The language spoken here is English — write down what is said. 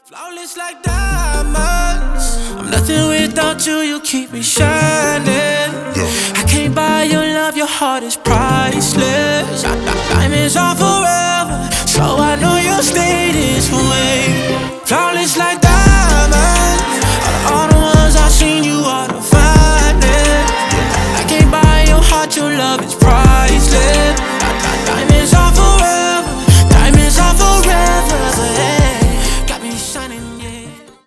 Flawless like diamonds. I'm nothing without you, you keep me shining. I can't buy your love, your heart is priceless. Diamonds are forever, so I know you'll stay this way. Flawless like diamonds. Out of all the ones I've seen, you are the finest. I can't buy your heart, your love is priceless.